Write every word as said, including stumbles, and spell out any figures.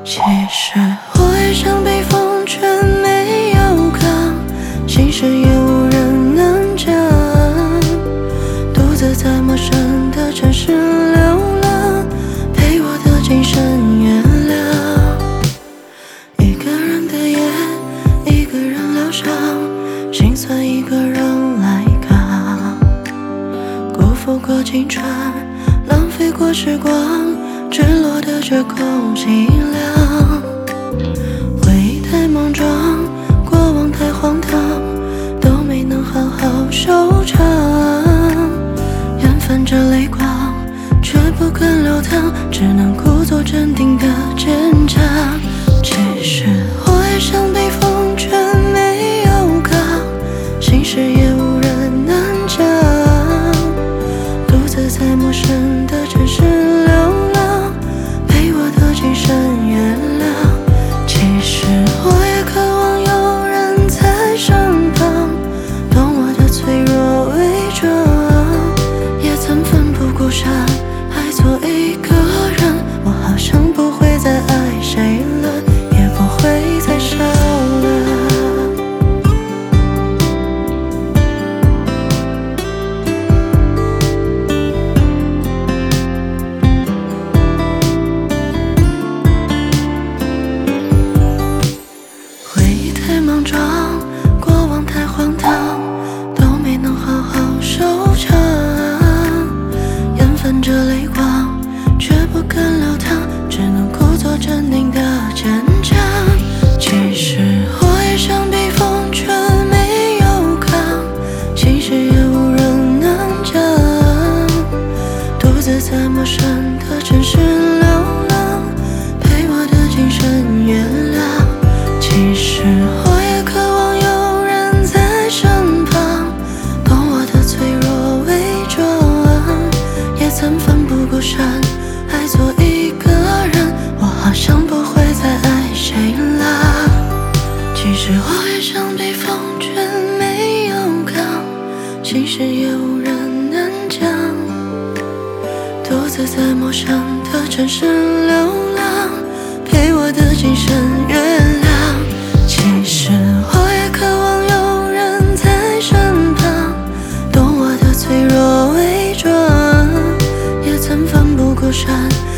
其实我也想避风，却没有扛，心事也无人能讲，独自在陌生的城市流浪，陪我的精神月亮。一个人的夜，一个人疗伤，心酸一个人来扛，辜负过青春，浪费过时光，坠落的绝空凄凉。回忆太莽撞，过往太荒唐，都没能好好收场。眼泛着泪光，却不肯流淌，只能故作镇定的坚强。其实我也想避风，却没有扛，心事也无人能讲，独自在陌生的城市流浪，陪我的精神月亮。其实我也渴望有人在身旁，懂我的脆弱伪装，也曾奋不顾身爱错一个人。我好像不会再爱谁了，也不会再傻了。回忆太莽撞，过往太荒唐，都没能好好收场。眼泛着泪光，却不肯流淌，只能故作镇定的坚强。其实我也想避风，却没有扛，心事也无人能讲，独自在陌生的城市流浪，陪我的精神月亮。其实我也渴望有人在身旁，懂我的脆弱伪装，也曾奋不顾身爱错一个人。我好像不会再爱谁了。其实我也想避风，却没有扛，心事也无人能讲，独自在陌生的城市流浪，陪我的精神月亮。其实我也渴望有人在身旁，懂我的脆弱伪装，也曾奋不顾身